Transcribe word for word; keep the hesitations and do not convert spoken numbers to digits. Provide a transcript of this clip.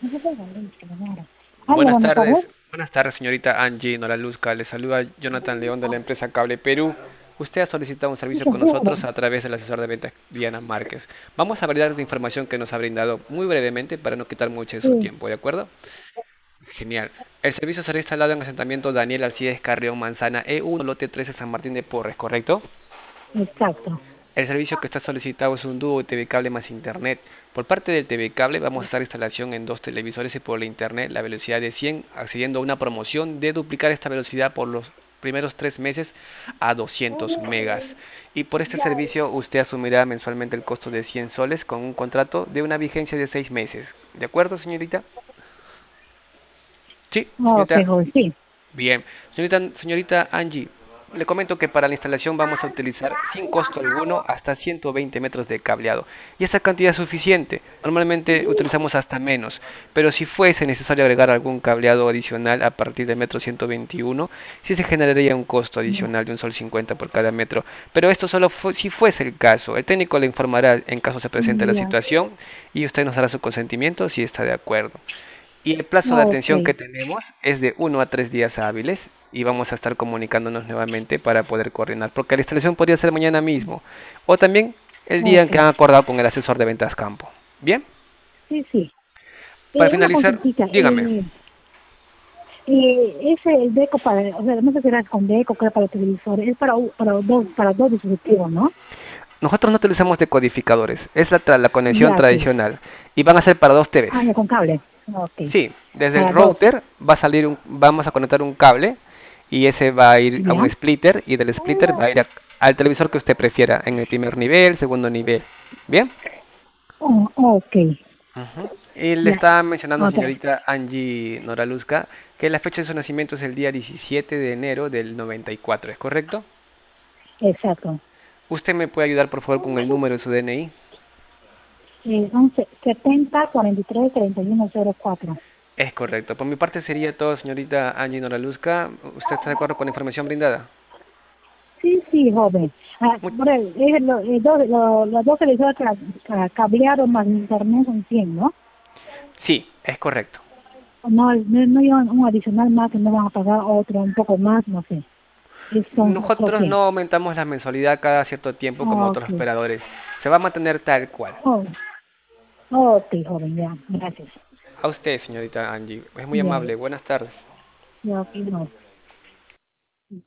Aló, Buenas buenas tardes. tardes, buenas tardes, señorita Angie Noraluzca. Le saluda Jonathan León de la empresa Cable Perú. Usted ha solicitado un servicio Mucho con nosotros gusto. a través del asesor de ventas Diana Márquez. Vamos a validar la información que nos ha brindado muy brevemente para no quitar mucho de su Sí, tiempo, ¿de acuerdo? Genial. El servicio será instalado en asentamiento Daniel Alcides Carrión Manzana E uno, lote trece, San Martín de Porres, ¿correcto? exacto. El servicio que está solicitado es un dúo T V cable más internet. Por parte del T V cable vamos a hacer instalación en dos televisores y por la internet la velocidad de cien, accediendo a una promoción de duplicar esta velocidad por los primeros tres meses a doscientos megas. Y por este servicio usted asumirá mensualmente el costo de cien soles con un contrato de una vigencia de seis meses. ¿De acuerdo, señorita? Sí, Ok, señorita. joven, sí. Bien, señorita, señorita Angie, le comento que para la instalación vamos a utilizar sin costo alguno hasta ciento veinte metros de cableado. Y esa cantidad es suficiente. Normalmente utilizamos hasta menos, pero si fuese necesario agregar algún cableado adicional a partir del metro ciento veintiuno, sí se generaría un costo adicional de un sol cincuenta por cada metro. Pero esto solo fu- si fuese el caso. El técnico le informará en caso se presente la Ya. situación y usted nos dará su consentimiento si está de acuerdo. Y el plazo de Ok. atención que tenemos es de uno a tres días hábiles y vamos a estar comunicándonos nuevamente para poder coordinar, porque la instalación podría ser mañana mismo o también el día en Ok. que han acordado con el asesor de ventas campo. Bien, Sí, sí. para Eh, una finalizar, consultita. dígame. Eh, eh, ese el deco para, o sea, no sé si era con deco, que era para el televisor, es para, u- para dos, para dos dispositivos, ¿no? Nosotros no utilizamos decodificadores, es la, tra- la conexión Ya, sí. tradicional y van a ser para dos Ah, T Vs. ya, con cable. Ok. Sí, desde el Para dos. router va a salir un- vamos a conectar un cable y ese va a ir a un Ya. splitter y del splitter va a ir a- al televisor que usted prefiera, en el primer nivel, segundo nivel. Bien. Oh, ok. Ujú. Y le Ya. estaba mencionando, Ok. señorita Angie Noraluzca, que la fecha de su nacimiento es el día diecisiete de enero del noventa y cuatro, ¿es correcto? Exacto. ¿Usted me puede ayudar, por favor, con el número de su D N I? Eh, son se- setenta, cuarenta y tres, treinta y uno, cero cuatro. Es correcto. Por mi parte sería todo, señorita Angie Noraluzca. ¿Usted está de acuerdo con la información brindada? Sí, sí, joven. Ah, Mu- por el- es lo- eh, dos- lo- los dos televisores ca- ca- cableados más internet son cien, ¿no? Sí, es correcto. No, no, no hay un, un adicional más que no van a pagar otro, un poco más, no sé. Es son otros Nosotros cien. no aumentamos la mensualidad cada cierto tiempo como otros Ok. operadores. Se va a mantener tal cual. Oh, ok, joven, ya. Gracias. A usted, señorita Angie. Es muy Ya, amable. Buenas tardes. ya, ok, no.